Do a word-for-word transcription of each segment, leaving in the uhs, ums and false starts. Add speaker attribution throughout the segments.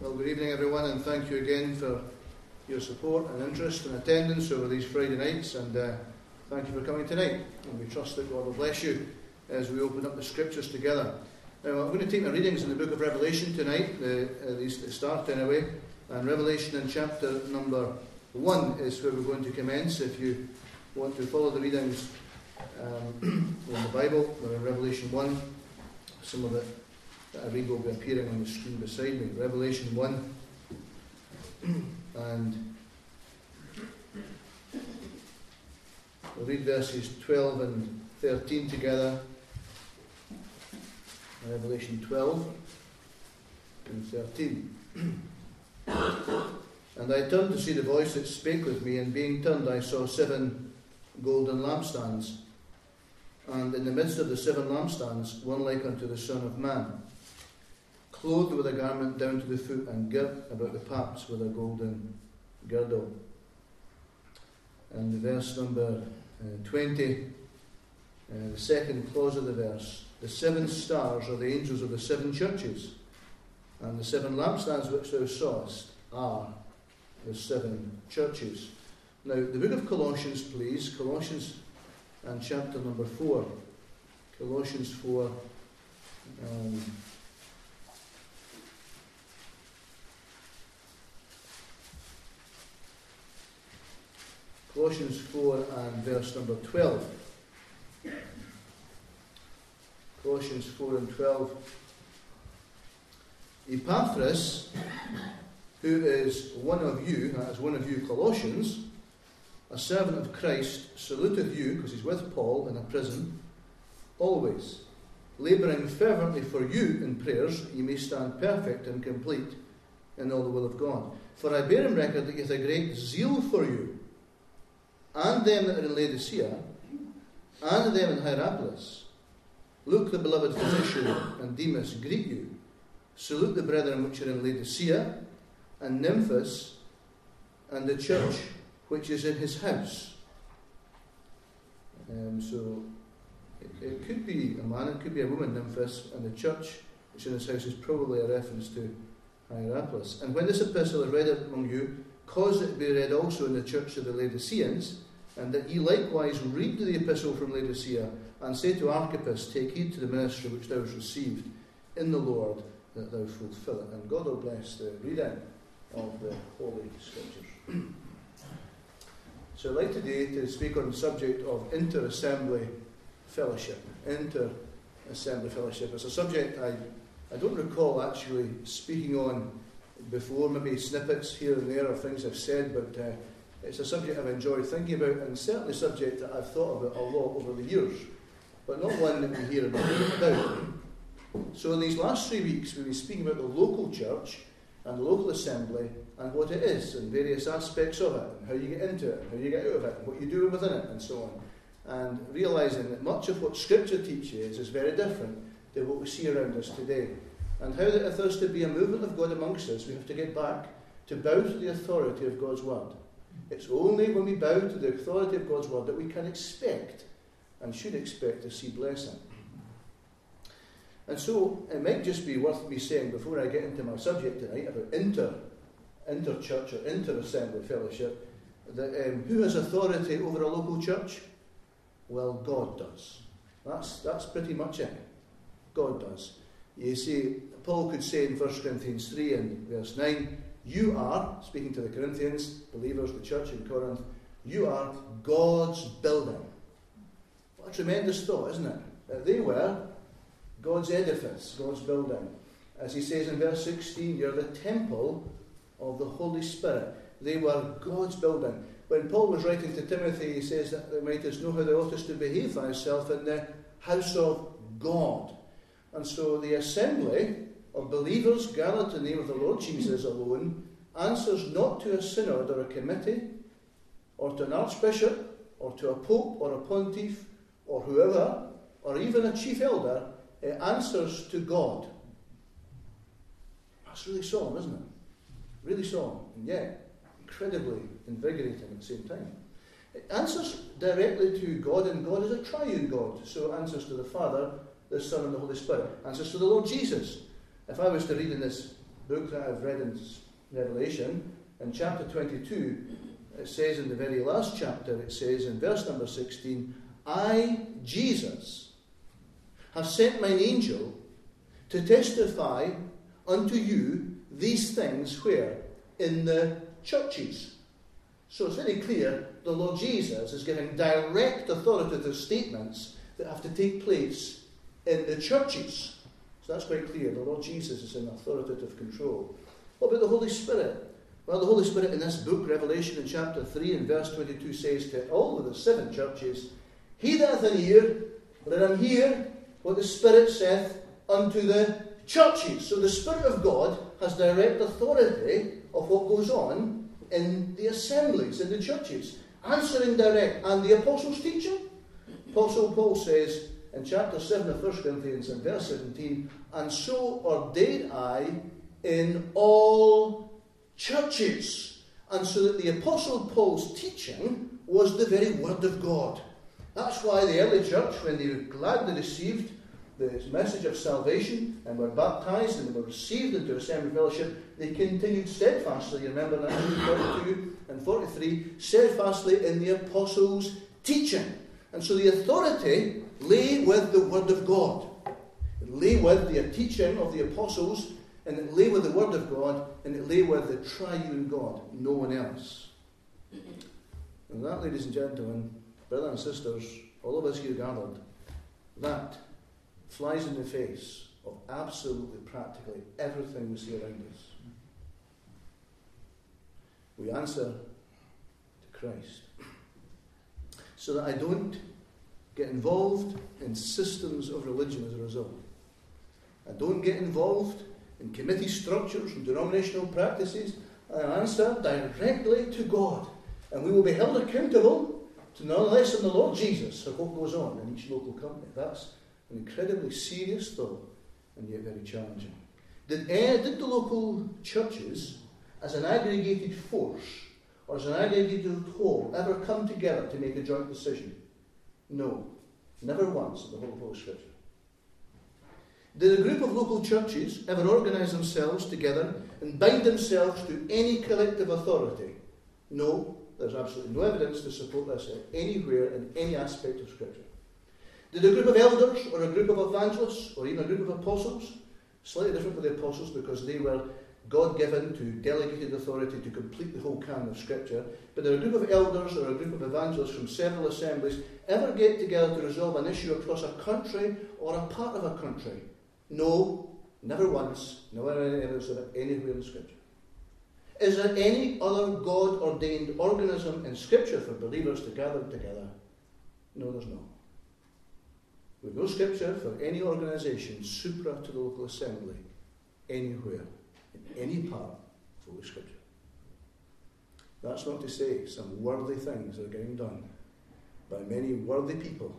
Speaker 1: Well, good evening everyone, and thank you again for your support and interest and attendance over these Friday nights, and uh, thank you for coming tonight. And we trust that God will bless you as we open up the Scriptures together. Now, I'm going to take my readings in the book of Revelation tonight, uh, at least to start anyway, and Revelation in chapter number one is where we're going to commence. If you want to follow the readings um, in the Bible, we're in Revelation one. Some of it that I read will be appearing on the screen beside me. Revelation one, and we'll read verses twelve and thirteen together. Revelation twelve and thirteen. And I turned to see the voice that spake with me, and being turned I saw seven golden lampstands, and in the midst of the seven lampstands one like unto the Son of Man, clothed with a garment down to the foot, and girt about the paps with a golden girdle. And verse number uh, twenty, uh, the second clause of the verse: the seven stars are the angels of the seven churches, and the seven lampstands which thou sawest are the seven churches. Now, the book of Colossians, please, Colossians and chapter number four. Colossians four. Um, Colossians four and verse number twelve. Colossians four and twelve. Epaphras, who is one of you, that is one of you Colossians, a servant of Christ, saluteth you, because he's with Paul in a prison, always, labouring fervently for you in prayers, that ye may stand perfect and complete in all the will of God. For I bear him record that he hath a great zeal for you, and them that are in Laodicea, and them in Hierapolis. Luke, the beloved physician, and Demas greet you. Salute the brethren which are in Laodicea, and Nymphas, and the church which is in his house. Um, so, it, it could be a man, it could be a woman, Nymphas, and the church which is in his house is probably a reference to Hierapolis. And when this epistle is read among you, cause it to be read also in the church of the Laodiceans, and that ye likewise read the epistle from Laodicea, and say to Archippus, take heed to the ministry which thou hast received in the Lord, that thou fulfill it. And God will bless the reading of the Holy Scriptures. So I'd like today to speak on the subject of inter-assembly fellowship. Inter-assembly fellowship. It's a subject I, I don't recall actually speaking on before, maybe snippets here and there of things I've said, but uh, it's a subject I've enjoyed thinking about, and certainly a subject that I've thought about a lot over the years, but not one that we hear about. So in these last three weeks we've been speaking about the local church and the local assembly and what it is and various aspects of it, and how you get into it, and how you get out of it, and what you do within it, and so on. And realising that much of what Scripture teaches is very different to what we see around us today. And how that if there's to be a movement of God amongst us, we have to get back to bow to the authority of God's Word. It's only when we bow to the authority of God's Word that we can expect and should expect to see blessing. And so it might just be worth me saying before I get into my subject tonight about inter, inter-church or inter-assembly fellowship, that um, who has authority over a local church? Well, God does. That's, that's pretty much it. God does. You see, Paul could say in First Corinthians three and verse nine, you are, speaking to the Corinthians, believers, the church in Corinth, you are God's building. What a tremendous thought, isn't it? That they were God's edifice, God's building. As he says in verse sixteen, you're the temple of the Holy Spirit. They were God's building. When Paul was writing to Timothy, he says that thou mightest know how thou oughtest to behave thyself in the house of God. And so the assembly of believers gathered in the name of the Lord Jesus alone answers not to a synod or a committee, or to an archbishop, or to a pope, or a pontiff, or whoever, or even a chief elder. It answers to God. That's really solemn, isn't it? Really solemn, and yet incredibly invigorating at the same time. It answers directly to God, and God is a triune God. So it answers to the Father, the Son, and the Holy Spirit. It answers to the Lord Jesus. If I was to read in this book that I've read in Revelation, in chapter twenty-two, it says in the very last chapter, it says in verse number sixteen, I, Jesus, have sent mine angel to testify unto you these things where? In the churches. So it's very clear the Lord Jesus is giving direct authoritative statements that have to take place in the churches. So that's quite clear. The Lord Jesus is in authoritative control. What about the Holy Spirit? Well, the Holy Spirit in this book, Revelation in chapter three and verse twenty-two, says to all of the seven churches, He that hath an ear, let him hear what the Spirit saith unto the churches. So the Spirit of God has direct authority of what goes on in the assemblies, in the churches. Answering direct. And the apostles' teaching? Apostle Paul says in chapter seven of First Corinthians and verse seventeen, And so ordained I in all churches. And so that the Apostle Paul's teaching was the very Word of God. That's why the early church, when they gladly received the message of salvation and were baptized and were received into assembly fellowship, they continued steadfastly, you remember that in forty-two and forty-three, steadfastly in the apostles' teaching. And so the authority lay with the Word of God. It lay with the teaching of the apostles, and it lay with the Word of God, and it lay with the triune God, no one else. And that, ladies and gentlemen, brothers and sisters, all of us here gathered, that flies in the face of absolutely practically everything we see around us. We answer to Christ. So that I don't get involved in systems of religion as a result. I don't get involved in committee structures and denominational practices. I answer directly to God. And we will be held accountable to none less than the Lord Jesus of what goes on in each local company. That's an incredibly serious thought, and yet very challenging. Did, uh, did the local churches, as an aggregated force, or as an aggregated whole, ever come together to make a joint decision? No. Never once in the whole of Holy Scripture. Did a group of local churches ever organise themselves together and bind themselves to any collective authority? No. There's absolutely no evidence to support this anywhere in any aspect of Scripture. Did a group of elders or a group of evangelists or even a group of apostles, slightly different for the apostles because they were God-given to delegated authority to complete the whole canon of Scripture, but did a group of elders or a group of evangelists from several assemblies ever get together to resolve an issue across a country or a part of a country? No, never once, nor any evidence of it anywhere in Scripture. Is there any other God-ordained organism in Scripture for believers to gather together? No, there's not. We've no Scripture for any organisation supra to the local assembly anywhere, in any part of Holy Scripture. That's not to say some worthy things are getting done by many worthy people,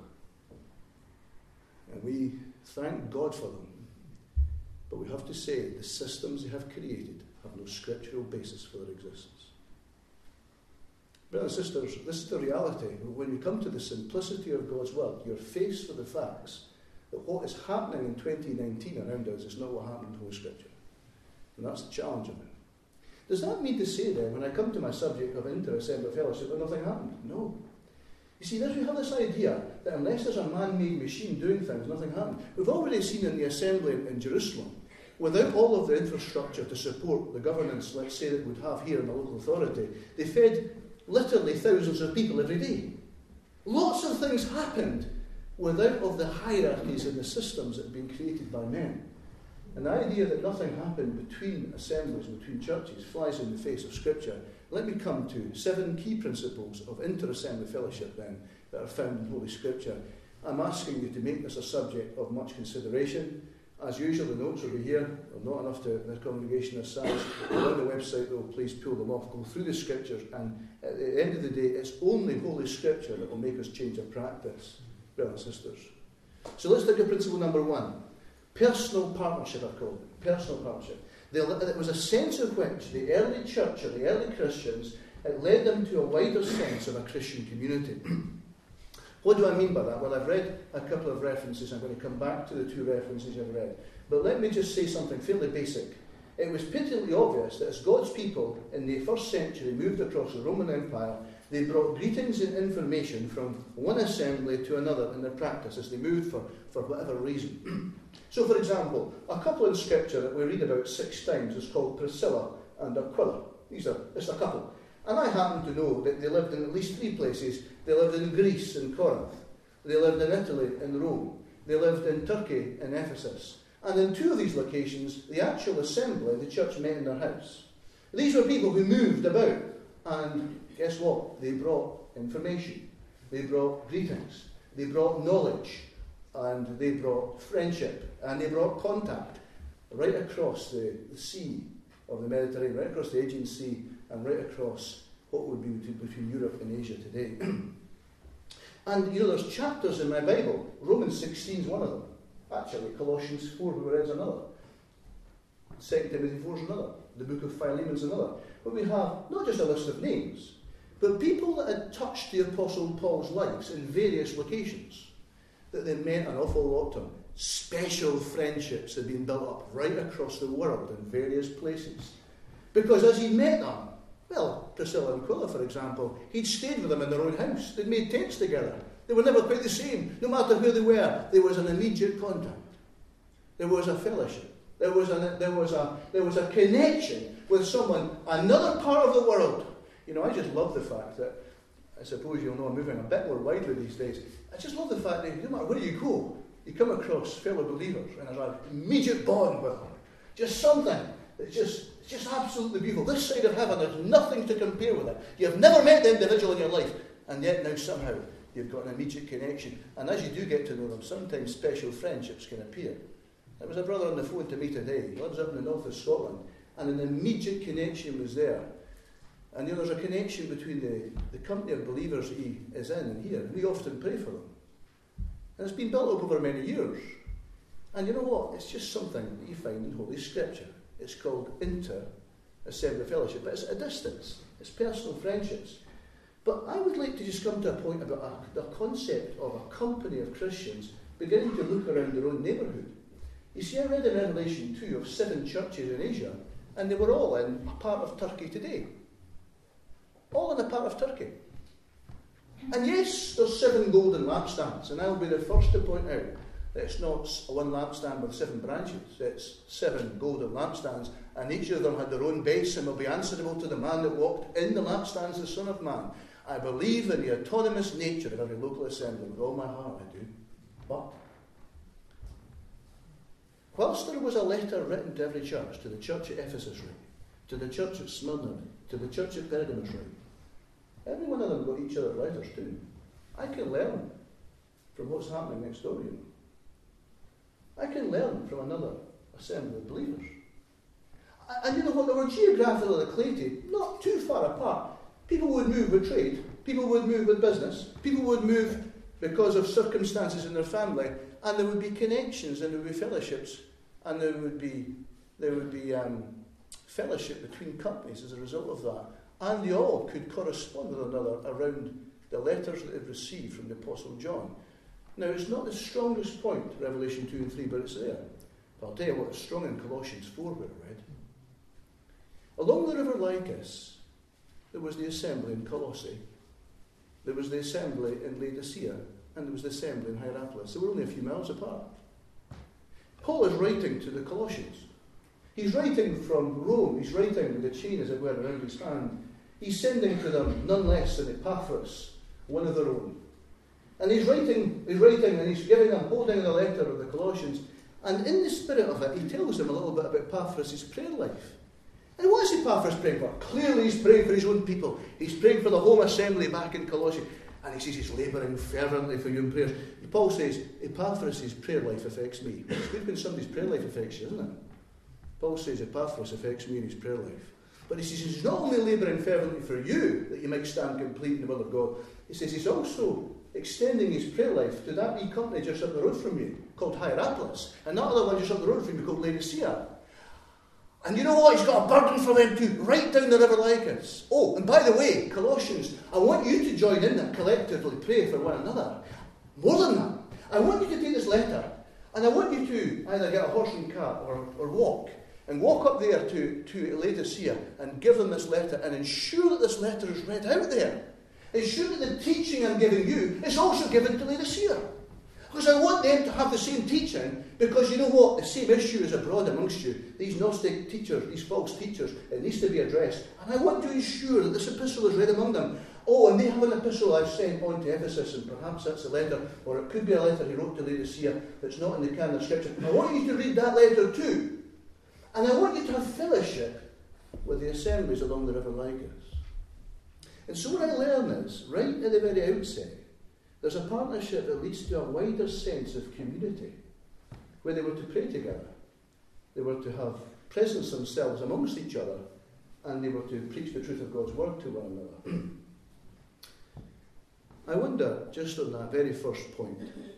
Speaker 1: and we thank God for them. But we have to say the systems they have created have no scriptural basis for their existence. Brothers and sisters, this is the reality. When you come to the simplicity of God's Word, you're faced with the facts that what is happening in twenty nineteen around us is not what happened in Holy Scripture. And that's the challenge of it. Does that mean to say then, when I come to my subject of inter-assembly fellowship, that nothing happened? No. You see, we have this idea that unless there's a man-made machine doing things, nothing happened. We've already seen in the assembly in, in Jerusalem, without all of the infrastructure to support the governance, let's say, that we'd have here in the local authority, they fed literally thousands of people every day. Lots of things happened without of the hierarchies and the systems that had been created by men. And the idea that nothing happened between assemblies, between churches, flies in the face of Scripture. Let me come to seven key principles of inter-assembly fellowship then that are found in Holy Scripture. I'm asking you to make this a subject of much consideration. As usual, the notes will be here. They're not enough to the congregation as size. On the website, though, please pull them off. Go through the Scriptures, and at the end of the day, it's only Holy Scripture that will make us change our practice, brothers and sisters. So let's look at principle number one. Personal partnership, I've called it. Personal partnership. There was a sense of which the early church, or the early Christians, it led them to a wider sense of a Christian community. What do I mean by that? Well, I've read a couple of references. I'm going to come back to the two references I've read. But let me just say something fairly basic. it was patently obvious that as God's people in the first century moved across the Roman Empire, they brought greetings and information from one assembly to another in their practice as they moved for, for whatever reason. So, for example, a couple in Scripture that we read about six times is called Priscilla and Aquila. These are just a couple. And I happen to know that they lived in at least three places. They lived in Greece, in Corinth. They lived in Italy, in Rome. They lived in Turkey, in Ephesus. And in two of these locations, the actual assembly, the church, met in their house. These were people who moved about. And guess what? They brought information. They brought greetings. They brought knowledge. And they brought friendship. And they brought contact right across the, the sea of the Mediterranean, right across the Aegean Sea, and right across what would be between Europe and Asia today. And, you know, there's chapters in my Bible. Romans sixteen is one of them. Actually, Colossians four, we read, is another. Second Timothy four is another. The book of Philemon is another. But we have not just a list of names, but people that had touched the Apostle Paul's lives in various locations, that they meant an awful lot to him. Special friendships had been built up right across the world in various places. Because as he met them, well, Priscilla and Aquila, for example, he'd stayed with them in their own house. They'd made tents together. They were never quite the same. No matter where they were, there was an immediate contact. There was a fellowship. There was a, there was a, there was a connection with someone, another part of the world. You know, I just love the fact that, I suppose you'll know I'm moving a bit more widely these days. I just love the fact that no matter where you go, you come across fellow believers and there's an immediate bond with them. Just something that's just, it's just absolutely beautiful. This side of heaven, there's nothing to compare with it. You've never met the individual in your life, and yet now somehow you've got an immediate connection. And as you do get to know them, sometimes special friendships can appear. There was a brother on the phone to me today. He lives up in the north of Scotland, and an immediate connection was there. And you know, there's a connection between the, the company of believers that he is in and here. And we often pray for them. And it's been built up over many years. And you know what? It's just something that you find in Holy Scripture. It's called inter-assembly fellowship. But it's at a distance. It's personal friendships. But I would like to just come to a point about a, the concept of a company of Christians beginning to look around their own neighbourhood. You see, I read in Revelation two of seven churches in Asia, and they were all in a part of Turkey today. All in a part of Turkey. And yes, there's seven golden lampstands, and I'll be the first to point out that it's not one lampstand with seven branches. It's seven golden lampstands, and each of them had their own base and will be answerable to the man that walked in the lampstands, the Son of Man. I believe in the autonomous nature of every local assembly with all my heart, I do. But whilst there was a letter written to every church, to the church at Ephesus right, to the church at Smyrna right, to the church at Pergamos right, every one of them got each other's letters too. I can learn from what's happening next door to you. I can learn from another assembly of believers. And you know what, they were geographically located, not too far apart. People would move with trade, people would move with business, people would move because of circumstances in their family, and there would be connections, and there would be fellowships, and there would be there would be um, fellowship between companies as a result of that. And they all could correspond with one another around the letters that they've received from the Apostle John. Now, it's not the strongest point, Revelation two and three, but it's there. But I'll tell you what, it's strong in Colossians four, where I read. Along the river Lycus, there was the assembly in Colossae. There was the assembly in Laodicea, and there was the assembly in Hierapolis. They were only a few miles apart. Paul is writing to the Colossians. He's writing from Rome. He's writing with a chain, as it were, around his hand. He's sending to them none less than Epaphras, one of their own. And he's writing, he's writing, and he's giving them, holding the letter of the Colossians. And in the spirit of it, he tells them a little bit about Epaphras' prayer life. And what is Epaphras praying for? Clearly he's praying for his own people. He's praying for the home assembly back in Colossae. And he says he's labouring fervently for you in prayers. Paul says, Epaphras' prayer life affects me. It's good when somebody's prayer life affects you, isn't it? Paul says Epaphras affects me in his prayer life. But he says he's not only labouring fervently for you, that you might stand complete in the will of God. He says he's also extending his prayer life to that wee company just up the road from you, called Hierapolis. And that other one just up the road from you, called Laodicea. And you know what? He's got a burden for them too, right down the river Lycus. Oh, and by the way, Colossians, I want you to join in and collectively pray for one another. More than that, I want you to take this letter, and I want you to either get a horse and cart or, or walk, and walk up there to, to Laodicea and give them this letter and ensure that this letter is read out there. Ensure that the teaching I'm giving you is also given to Laodicea. Because I want them to have the same teaching, because you know what? The same issue is abroad amongst you. These Gnostic teachers, these false teachers, it needs to be addressed. And I want to ensure that this epistle is read among them. Oh, and they have an epistle I've sent on to Ephesus, and perhaps that's a letter, or it could be a letter he wrote to Laodicea that's not in the canon of Scripture. I want you to read that letter too. And I want you to have fellowship with the assemblies along the river Lycus. And so what I learn is, right at the very outset, there's a partnership that leads to a wider sense of community, where they were to pray together. They were to have presence themselves amongst each other, and they were to preach the truth of God's word to one another. I wonder, just on that very first point,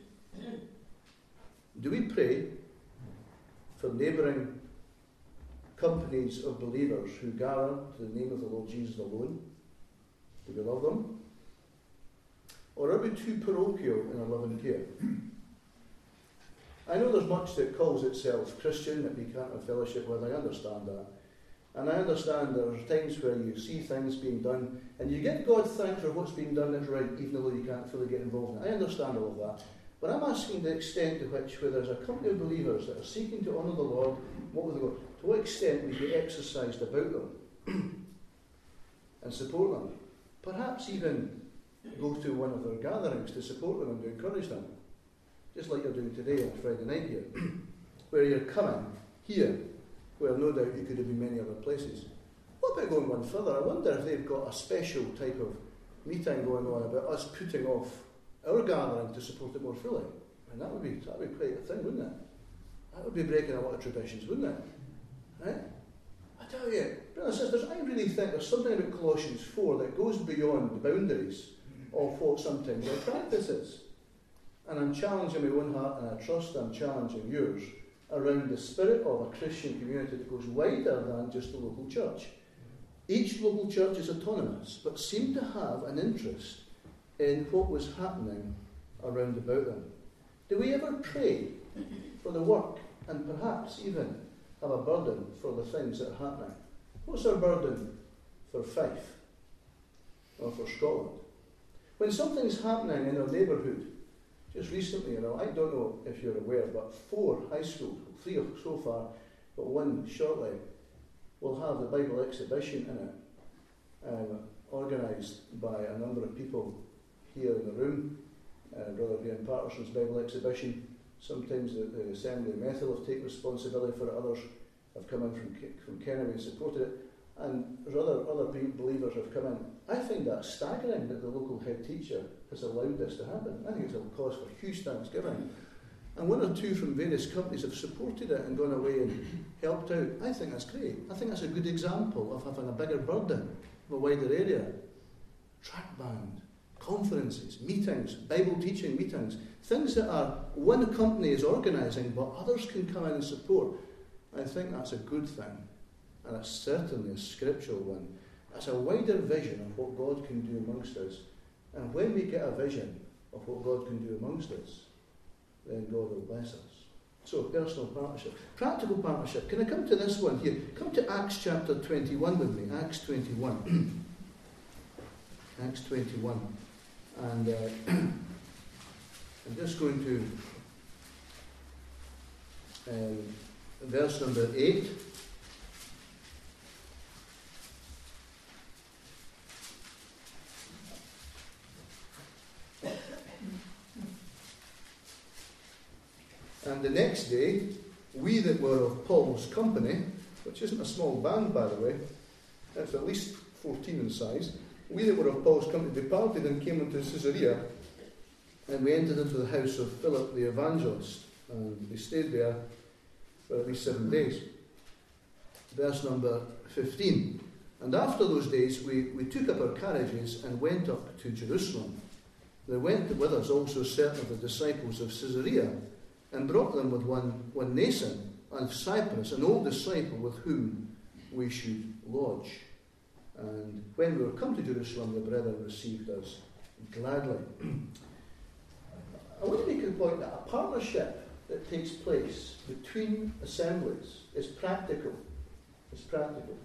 Speaker 1: do we pray for neighbouring companies of believers who gather to the name of the Lord Jesus alone? Do we love them? Or are we too parochial in our love and care? I know there's much that calls itself Christian that we can't have fellowship with. I understand that. And I understand there are times where you see things being done and you give God thanks for what's being done that's right, even though you can't fully get involved in it. I understand all of that. But I'm asking the extent to which, where there's a company of believers that are seeking to honour the Lord, what will they go? To what extent we be exercised about them and support them? Perhaps even go to one of their gatherings to support them and to encourage them. Just like you're doing today on Friday night here, where you're coming here, where no doubt you could have been many other places. What about going one further? I wonder if they've got a special type of meeting going on about us putting off our gathering to support it more fully. And that would be that would be quite a thing, wouldn't it? That would be breaking a lot of traditions, wouldn't it? Right? I tell you, brothers and sisters, I really think there's something about Colossians four that goes beyond the boundaries of what sometimes our practice is. And I'm challenging my own heart, and I trust I'm challenging yours, around the spirit of a Christian community that goes wider than just the local church. Each local church is autonomous, but seemed to have an interest in what was happening around about them. Do we ever pray for the work, and perhaps even have a burden for the things that are happening? What's our burden for Fife or for Scotland? When something's happening in our neighbourhood, just recently, you know, I don't know if you're aware, but four high schools, three so far, but one shortly, will have the Bible exhibition in it, um, organised by a number of people here in the room. Uh, Brother Graham Patterson's Bible exhibition. Sometimes the, the Assembly of Methil have taken responsibility for it. Others have come in from, from Kennedy and supported it. And other, other believers have come in. I find that staggering that the local head teacher has allowed this to happen. I think it's a cause for huge thanksgiving. And one or two from various companies have supported it and gone away and helped out. I think that's great. I think that's a good example of having a bigger burden of a wider area. Track band, conferences, meetings, Bible teaching meetings, things that are one company is organising but others can come in and support. I think that's a good thing. And it's certainly a scriptural one. It's a wider vision of what God can do amongst us. And when we get a vision of what God can do amongst us, then God will bless us. So, personal partnership. Practical partnership. Can I come to this one here? Come to Acts chapter twenty-one with me. Acts twenty-one. Acts twenty-one. And uh, I'm just going to um, verse number eight. And the next day, we that were of Paul's company, which isn't a small band, by the way, it's at least fourteen in size, we that were of Paul's company departed and came into Caesarea, and we entered into the house of Philip the evangelist, and we stayed there for at least seven days. Verse number fifteen. And after those days, we, we took up our carriages and went up to Jerusalem. There went with us also certain of the disciples of Caesarea, and brought them with one, one Nason of Cyprus, an old disciple with whom we should lodge. And when we were come to Jerusalem, the brethren received us gladly. I want to make a point that a partnership that takes place between assemblies is practical. It's practical.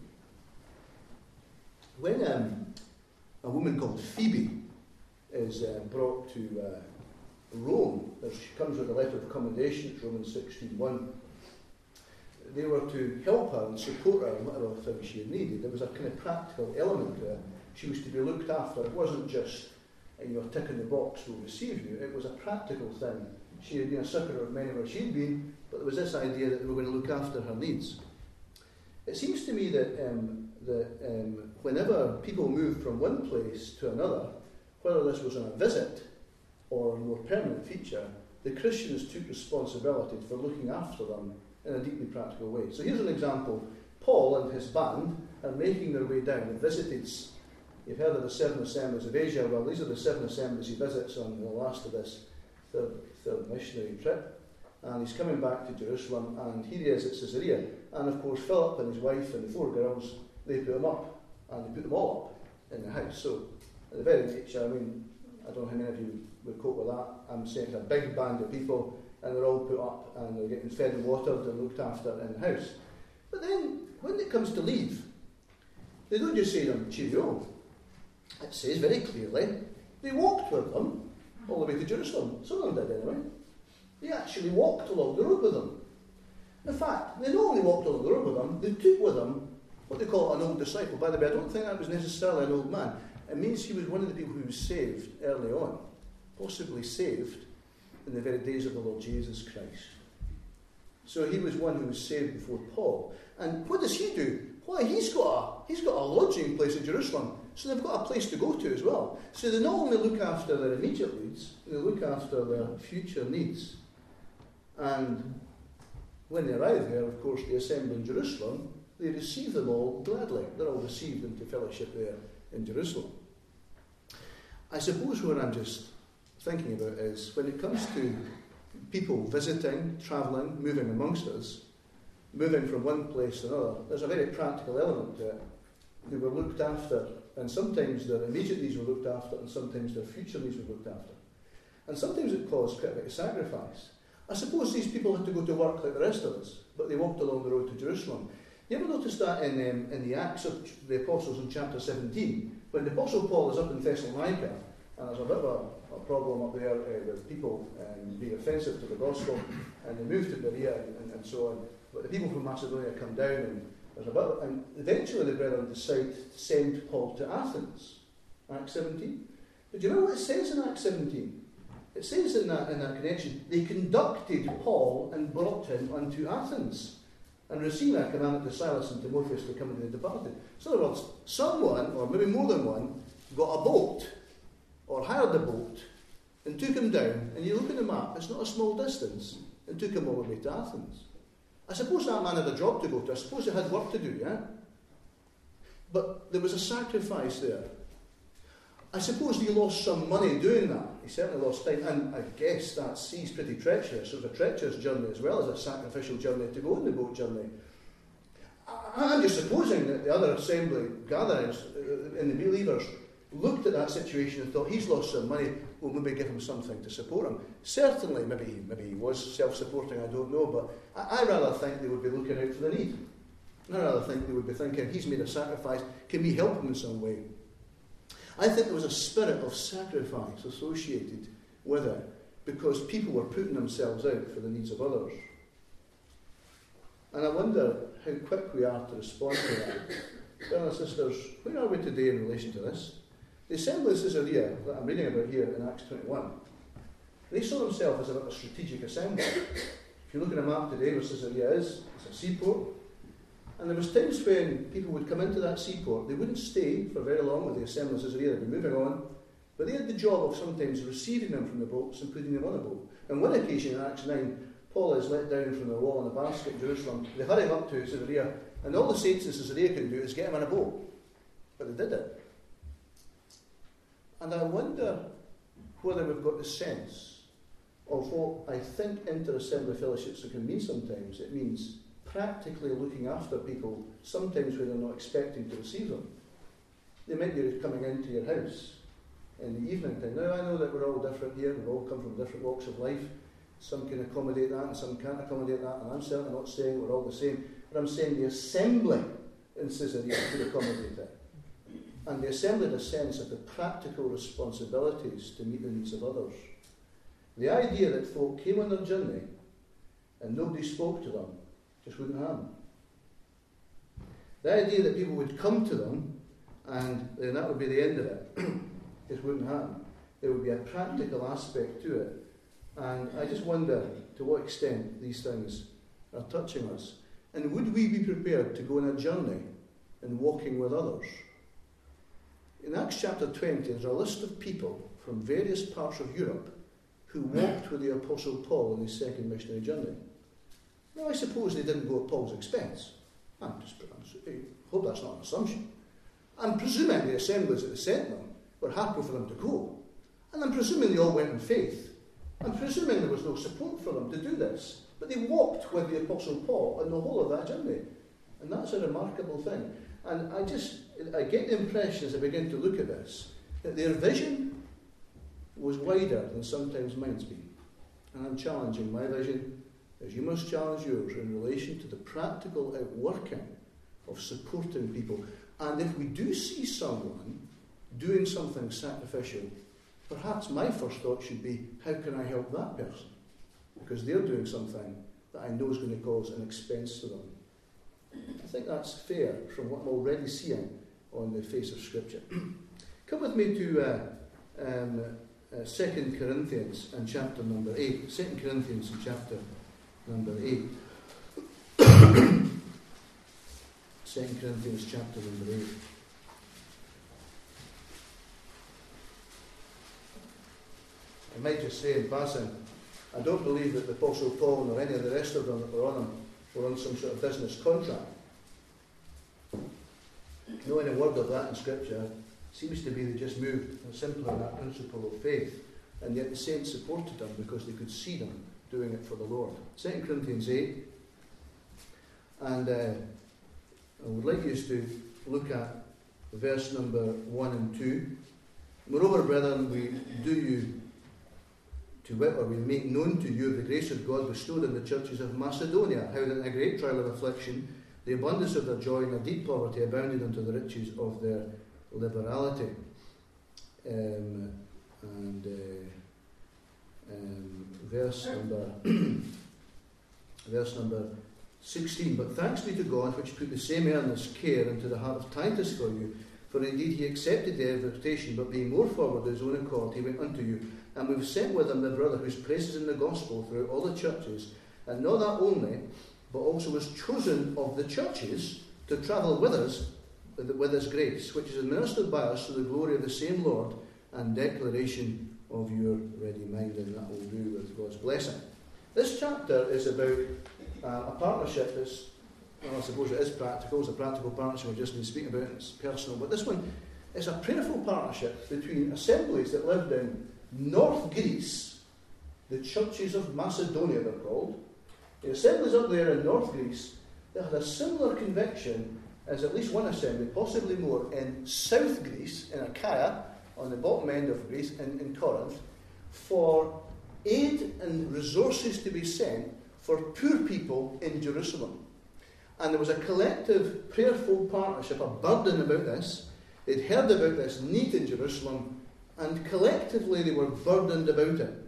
Speaker 1: When um, a woman called Phoebe is uh, brought to uh, Rome, she comes with a letter of commendation, it's Romans sixteen one. They were to help her and support her in whatever thing she had needed. There was a kind of practical element to her. She was to be looked after. It wasn't just, you know, tick in the box, we'll receive you. It was a practical thing. She had been a succourer of many where she'd been, but there was this idea that they were going to look after her needs. It seems to me that, um, that um, whenever people moved from one place to another, whether this was on a visit or a more permanent feature, the Christians took responsibility for looking after them in a deeply practical way. So here's an example. Paul and his band are making their way down. They visited, you've heard of the seven assemblies of Asia. Well, these are the seven assemblies he visits on the last of this third, third missionary trip. And he's coming back to Jerusalem, and here he is at Caesarea. And of course, Philip and his wife and the four girls, they put him up, and they put them all up in the house. So, at the very nature, I mean, I don't know how many of you would cope with that. I'm saying it's a big band of people, and they're all put up, and they're getting fed and watered and looked after in the house. But then, when it comes to leave, they don't just say to them, cheerio. It says very clearly, they walked with them all the way to Jerusalem. Some of them did anyway. They actually walked along the road with them. In fact, they not only walked along the road with them, they took with them what they call an old disciple. By the way, I don't think that was necessarily an old man. It means he was one of the people who was saved early on, possibly saved in the very days of the Lord Jesus Christ. So he was one who was saved before Paul. And what does he do? Why, he's got a, he's got a lodging place in Jerusalem, so they've got a place to go to as well. So they not only look after their immediate needs, they look after their future needs. And when they arrive there, of course, they assemble in Jerusalem, they receive them all gladly. They're all received into fellowship there in Jerusalem. I suppose what I'm just thinking about is when it comes to people visiting, travelling, moving amongst us, moving from one place to another, there's a very practical element to it. They were looked after, and sometimes their immediate needs were looked after, and sometimes their future needs were looked after. And sometimes it caused quite a bit of sacrifice. I suppose these people had to go to work like the rest of us, but they walked along the road to Jerusalem. You ever notice that in, um, in the Acts of the Apostles in chapter seventeen, when the Apostle Paul is up in Thessalonica, and there's a bit of a, a problem up there uh, with people um, being offensive to the gospel, and they move to Berea and, and, and so on. But the people from Macedonia come down, and there's a bit of, and eventually the brethren decide to send Paul to Athens. Acts seventeen. But do you remember what it says in Acts seventeen? It says in that, in that connection, they conducted Paul and brought him unto Athens, and received a commandment to Silas and Timotheus to come and they departed. So in other words, someone, or maybe more than one, got a boat, or hired a boat, and took him down, and you look at the map, it's not a small distance, and took him all the way to Athens. I suppose that man had a job to go to, I suppose he had work to do, yeah? But there was a sacrifice there. I suppose he lost some money doing that. He certainly lost time, and I guess that sea's pretty treacherous. It was a treacherous journey as well as a sacrificial journey to go on the boat journey. I'm just supposing that the other assembly gatherings in the believers looked at that situation and thought, he's lost some money, we'll maybe give him something to support him. Certainly, maybe, maybe he was self-supporting, I don't know, but I, I rather think they would be looking out for the need. I rather think they would be thinking, he's made a sacrifice, can we help him in some way? I think there was a spirit of sacrifice associated with it because people were putting themselves out for the needs of others. And I wonder how quick we are to respond to that. Brothers and sisters, where are we today in relation to this? The assembly of Caesarea that I'm reading about here in Acts twenty-one, they saw themselves as a, a strategic assembly. If you look at a map today where Caesarea is, it's a seaport. And there was times when people would come into that seaport, they wouldn't stay for very long with the assembly of Caesarea, they'd be moving on, but they had the job of sometimes receiving them from the boats and putting them on a boat. And one occasion in Acts nine, Paul is let down from the wall in a basket in Jerusalem. They hurry him up to Caesarea, and all the saints in Caesarea can do is get him on a boat. But they did it. And I wonder whether we've got the sense of what I think inter-assembly fellowships can mean sometimes. It means practically looking after people, sometimes when they're not expecting to receive them. They might be coming into your house in the evening time. Now, I know that we're all different here, we've all come from different walks of life, Some can accommodate that and some can't accommodate that, and I'm certainly not saying we're all the same, but I'm saying the assembly in Caesarea could accommodate it. And the assembly had a sense of the practical responsibilities to meet the needs of others. The idea that folk came on their journey and nobody spoke to them just wouldn't happen. The idea that people would come to them and then that would be the end of it just wouldn't happen. There would be a practical aspect to it. And I just wonder to what extent these things are touching us. And would we be prepared to go on a journey in walking with others? In Acts chapter twenty, there's a list of people from various parts of Europe who walked with the Apostle Paul on his second missionary journey. Now, I suppose they didn't go at Paul's expense. I'm just, I hope that's not an assumption. I'm presuming the assemblies that they sent them were happy for them to go. And I'm presuming they all went in faith. I'm presuming there was no support for them to do this. But they walked with the Apostle Paul on the whole of that journey. And that's a remarkable thing. And I just, I get the impression as I begin to look at this, that their vision was wider than sometimes mine's been. And I'm challenging my vision, as you must challenge yours, in relation to the practical outworking of supporting people. And if we do see someone doing something sacrificial, perhaps my first thought should be, how can I help that person? Because they're doing something that I know is going to cause an expense to them. I think that's fair from what I'm already seeing on the face of Scripture. Come with me to uh, um, uh, Second Corinthians and chapter number eight. Second Corinthians and chapter number eight. Second Corinthians chapter number eight. I might just say in passing, I don't believe that the Apostle Paul nor any of the rest of them that were on him were on some sort of business contract. No any word of that in Scripture. Seems to be they just moved simply on that principle of faith, and yet the saints supported them because they could see them doing it for the Lord. Second Corinthians eight, and uh, I would like you to look at verse number one and two. Moreover, brethren, we do you to wit, or we make known to you the grace of God bestowed in the churches of Macedonia, how that in a great trial of affliction, the abundance of their joy and their deep poverty abounded unto the riches of their liberality. Um, and uh, um, verse number verse number sixteen. But thanks be to God, which put the same earnest care into the heart of Titus for you. For indeed he accepted the exhortation, but being more forward of his own accord, he went unto you. And we've sent with him the brother whose praise is in the gospel throughout all the churches, and not that only, but also was chosen of the churches to travel with us, with his grace, which is administered by us to the glory of the same Lord, and declaration of your ready mind, and that will do with God's blessing. This chapter is about uh, a partnership that's, well, I suppose it is practical, it's a practical partnership we've just been speaking about, and it's personal, but this one is a prayerful partnership between assemblies that lived in North Greece, the churches of Macedonia they're called. The assemblies up there in North Greece, they had a similar conviction as at least one assembly, possibly more, in South Greece, in Achaia, on the bottom end of Greece, in, in Corinth, for aid and resources to be sent for poor people in Jerusalem. And there was a collective prayerful partnership, a burden about this. They'd heard about this need in Jerusalem, and collectively they were burdened about it.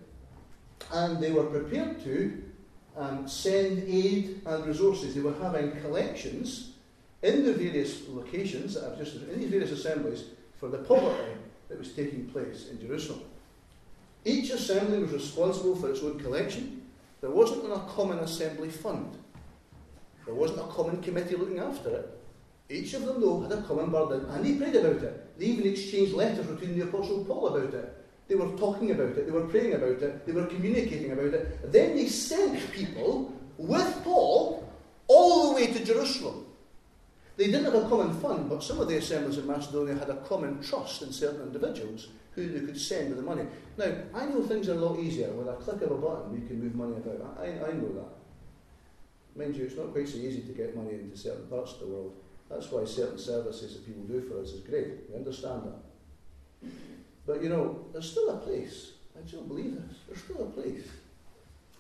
Speaker 1: And they were prepared to um, send aid and resources. They were having collections in the various locations, that I've just in these various assemblies, for the poverty that was taking place in Jerusalem. Each assembly was responsible for its own collection. There wasn't a common assembly fund. There wasn't a common committee looking after it. Each of them, though, had a common burden, and they prayed about it. They even exchanged letters between the Apostle Paul about it. They were talking about it, they were praying about it, they were communicating about it. Then they sent people with Paul all the way to Jerusalem. They didn't have a common fund, but some of the assemblies in Macedonia had a common trust in certain individuals who they could send with the money. Now, I know things are a lot easier. With a click of a button, we can move money about. I, I know that. Mind you, it's not quite so easy to get money into certain parts of the world. That's why certain services that people do for us is great. We understand that. But, you know, there's still a place. I don't believe this. There's still a place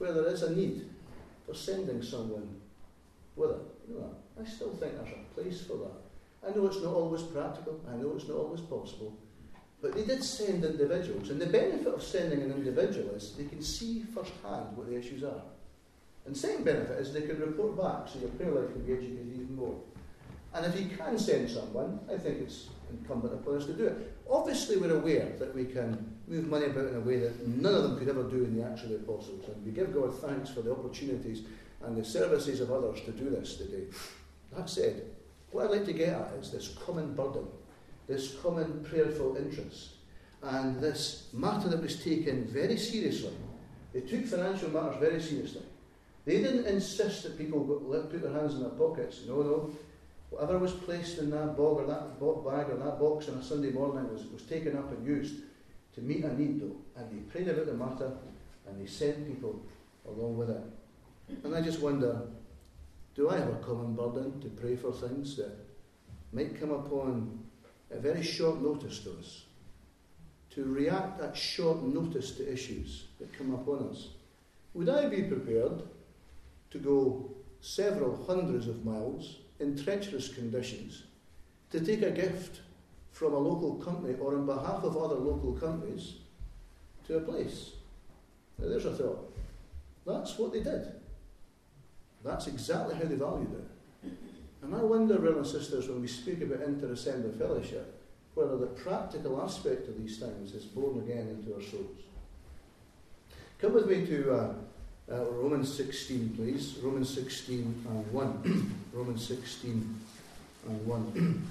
Speaker 1: where there is a need for sending someone with it. You know that? I still think there's a place for that. I know it's not always practical, I know it's not always possible, but they did send individuals, and the benefit of sending an individual is they can see firsthand what the issues are. And the second benefit is they can report back, so your prayer life can be educated even more. And if you can send someone, I think it's incumbent upon us to do it. Obviously, we're aware that we can move money about in a way that none of them could ever do in the Acts of the Apostles. And we give God thanks for the opportunities and the services of others to do this today. That said, what I'd like to get at is this common burden, this common prayerful interest, and this matter that was taken very seriously. They took financial matters very seriously. They didn't insist that people put their hands in their pockets. No, no. Whatever was placed in that bag or that bag or that box on a Sunday morning was, was taken up and used to meet a need, though. And they prayed about the matter and they sent people along with it. And I just wonder, do I have a common burden to pray for things that might come upon at very short notice to us? To react at short notice to issues that come upon us? Would I be prepared to go several hundreds of miles in treacherous conditions to take a gift from a local company or on behalf of other local companies to a place? Now there's a thought. That's what they did. That's exactly how they valued it. And I wonder, brothers and sisters, when we speak about inter-assembly fellowship, whether the practical aspect of these things is born again into our souls. Come with me to uh, uh, Romans sixteen, please. Romans sixteen and one. Romans sixteen and one.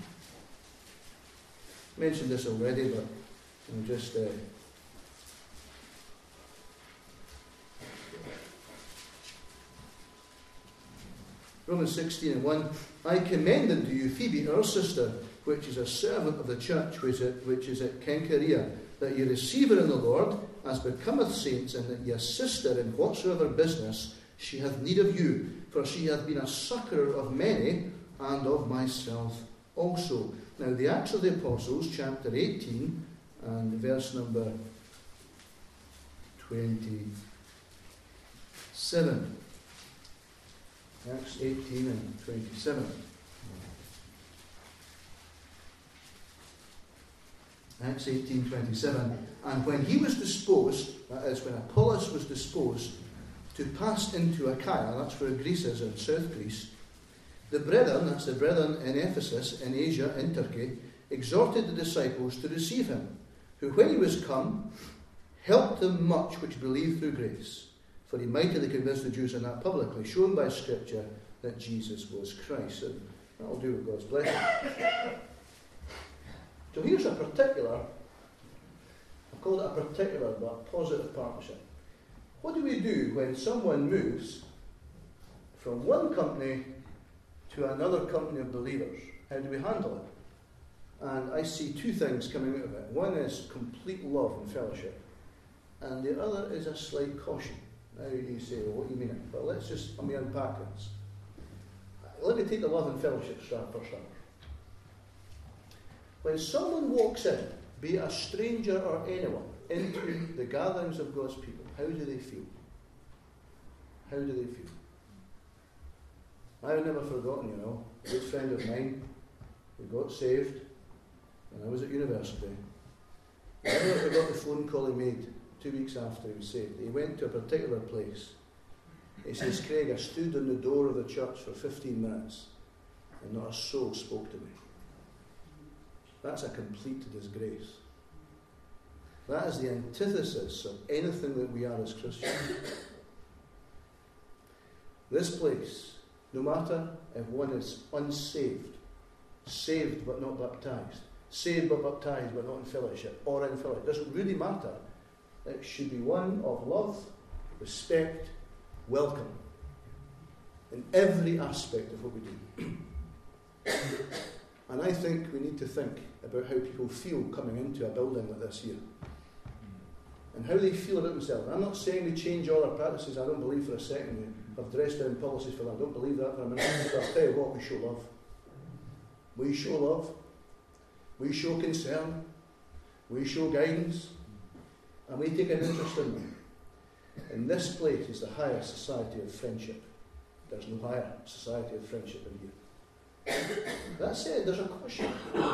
Speaker 1: I mentioned this already, but I'm just... Uh, Romans sixteen and one. I commend unto you Phoebe, our sister, which is a servant of the church which is, which is at Cenchrea, that ye receive her in the Lord, as becometh saints, and that ye assist her in whatsoever business she hath need of you, for she hath been a succourer of many, and of myself also. Now the Acts of the Apostles, chapter eighteen, and verse number twenty-seven. Acts eighteen and twenty-seven. Acts eighteen twenty-seven. And when he was disposed, that is, when Apollos was disposed to pass into Achaia, that's where Greece is, in South Greece, the brethren, that's the brethren in Ephesus, in Asia, in Turkey, exhorted the disciples to receive him, who when he was come, helped them much which believed through grace. For he mightily convinced the Jews in that publicly, shown by Scripture that Jesus was Christ. And that'll do with God's blessing. So here's a particular, I call it a particular but positive partnership. What do we do when someone moves from one company to another company of believers? How do we handle it? And I see two things coming out of it. One is complete love and fellowship, and the other is a slight caution. Now you say, well, what do you mean? But let's just, let me unpack this. Let me take the love and fellowship start first. When someone walks in, be it a stranger or anyone, into the gatherings of God's people, how do they feel? How do they feel? I've never forgotten, you know, a good friend of mine who got saved when I was at university. I never forgot the phone call he made two weeks after he was saved. He went to a particular place. He says, Craig, I stood on the door of the church for fifteen minutes and not a soul spoke to me. That's a complete disgrace. That is the antithesis of anything that we are as Christians. This place, no matter if one is unsaved, saved but not baptized, saved but baptized but not in fellowship, or in fellowship, it doesn't really matter. It should be one of love, respect, welcome, in every aspect of what we do. And I think we need to think about how people feel coming into a building like this here, and how they feel about themselves. I'm not saying we change all our practices. I don't believe for a second we have dressed down policies for that. I don't believe that for a minute. But I'll tell you what, we show love. We show love. We show concern. We show guidance. And we take an interest in them. In this place is the highest society of friendship. There's no higher society of friendship in here. That said, there's a caution.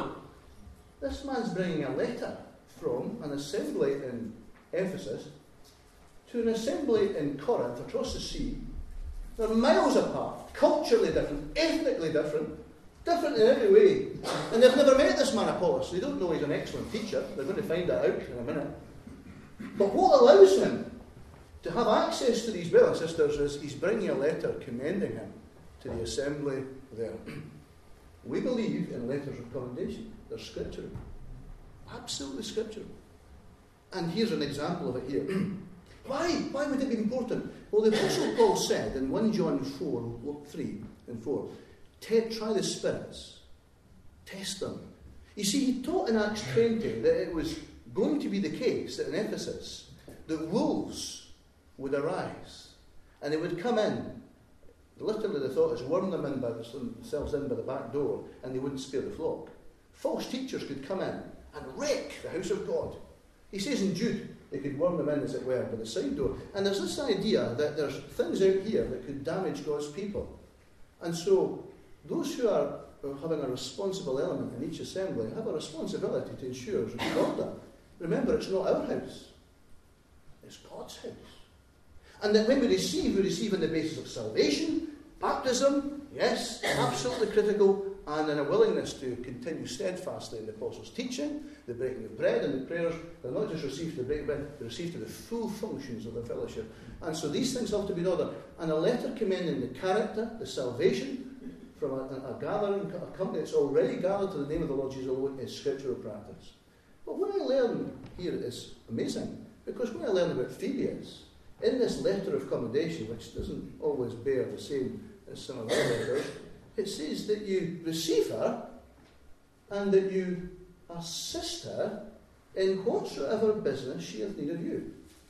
Speaker 1: This man's bringing a letter from an assembly in Ephesus to an assembly in Corinth across the sea. They're miles apart, culturally different, ethnically different, different in every way. And they've never met this man Apollos. They don't know he's an excellent teacher. They're going to find that out in a minute. But what allows him to have access to these brothers and sisters is he's bringing a letter commending him to the assembly there. We believe in letters of commendation. They're scriptural. Absolutely scriptural. And here's an example of it here. Why? Why would it be important? Well, the Apostle Paul said in First John four, three and four, try the spirits. Test them. You see, he taught in Acts twenty that it was going to be the case that in Ephesus that wolves would arise and they would come in. Literally, the thought is worm them in by themselves in by the back door, and they wouldn't spare the flock. False teachers could come in and wreck the house of God. He says in Jude, they could worm them in, as it were, by the side door. And there's this idea that there's things out here that could damage God's people. And so, those who are having a responsible element in each assembly have a responsibility to ensure there's good order. Remember, it's not our house. It's God's house. And that when we receive, we receive on the basis of salvation, baptism, yes, absolutely critical, and in a willingness to continue steadfastly in the apostles' teaching, the breaking of bread and the prayers. They're not just received to the breaking of bread, they're received to the full functions of the fellowship. And so these things have to be in order. And a letter commending the character, the salvation, from a, a gathering, a company that's already gathered to the name of the Lord Jesus alone is scriptural practice. But what I learn here is amazing, because what I learn about Phoebe is, in this letter of commendation, which doesn't always bear the same as some of our letters, it says that you receive her and that you assist her in whatsoever business she hath need of you.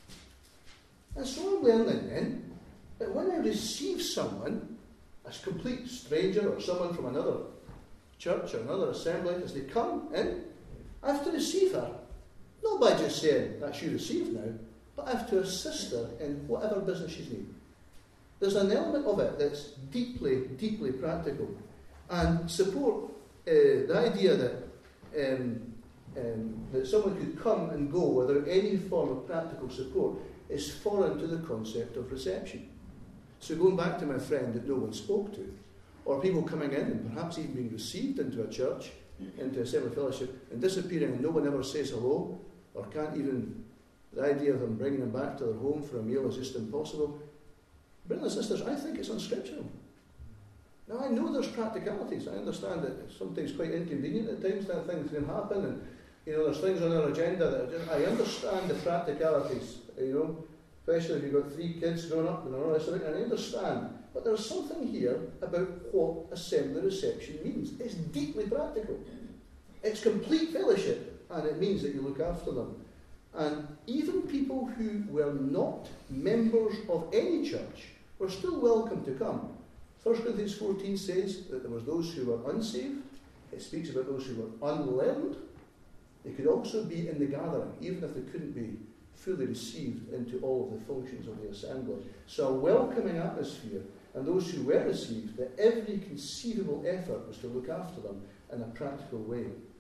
Speaker 1: And so I'm learning then that when I receive someone, a complete stranger or someone from another church or another assembly, as they come in, I have to receive her. Not by just saying, that's you received now, but I have to assist her in whatever business she's needs. There's an element of it that's deeply, deeply practical. And support uh, the idea that, um, um, that someone could come and go without any form of practical support is foreign to the concept of reception. So going back to my friend that no one spoke to, or people coming in and perhaps even being received into a church, into assembly fellowship, and disappearing and no one ever says hello, or can't even, the idea of them bringing them back to their home for a meal is just impossible. Brothers and sisters, I think it's unscriptural. Now, I know there's practicalities. I understand that sometimes quite inconvenient at times that things can happen, and you know, there's things on our agenda that are just, I understand the practicalities, you know, especially if you've got three kids growing up and all this sort of thing, and I understand. But there's something here about what assembly reception means. It's deeply practical. It's complete fellowship, and it means that you look after them. And even people who were not members of any church were still welcome to come. First Corinthians fourteen says that there was those who were unsaved. It speaks about those who were unlearned. They could also be in the gathering, even if they couldn't be fully received into all of the functions of the assembly. So a welcoming atmosphere, and those who were received, that every conceivable effort was to look after them in a practical way.